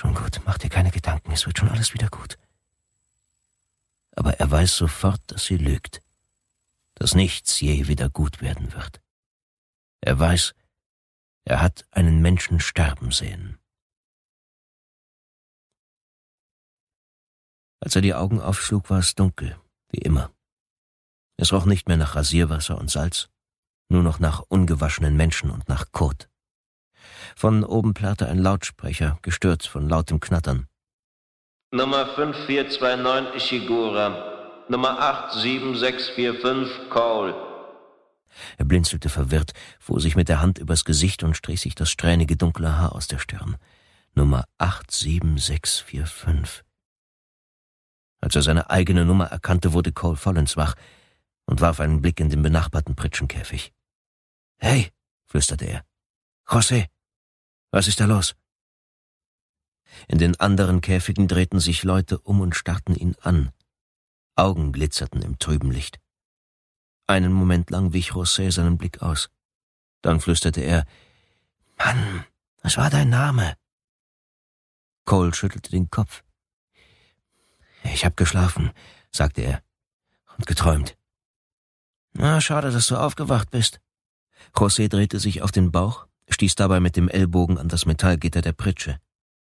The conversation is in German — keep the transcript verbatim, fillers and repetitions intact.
Schon gut, mach dir keine Gedanken, es wird schon alles wieder gut. Aber er weiß sofort, dass sie lügt, dass nichts je wieder gut werden wird. Er weiß, er hat einen Menschen sterben sehen. Als er die Augen aufschlug, war es dunkel, wie immer. Es roch nicht mehr nach Rasierwasser und Salz, nur noch nach ungewaschenen Menschen und nach Kot. Von oben plärrte ein Lautsprecher, gestört von lautem Knattern. Nummer fünf vier zwei neun Ishigura, Nummer acht sieben sechs vier fünf Cole. Er blinzelte verwirrt, fuhr sich mit der Hand übers Gesicht und strich sich das strähnige dunkle Haar aus der Stirn. Nummer acht sieben sechs vier fünf. Als er seine eigene Nummer erkannte, wurde Cole vollends wach und warf einen Blick in den benachbarten Pritschenkäfig. »Hey«, flüsterte er. »José, was ist da los?« In den anderen Käfigen drehten sich Leute um und starrten ihn an. Augen glitzerten im trüben Licht. Einen Moment lang wich José seinen Blick aus. Dann flüsterte er, »Mann, was war dein Name?« Cole schüttelte den Kopf. »Ich hab geschlafen«, sagte er, »und geträumt.« »Na, schade, dass du aufgewacht bist.« José drehte sich auf den Bauch, stieß dabei mit dem Ellbogen an das Metallgitter der Pritsche.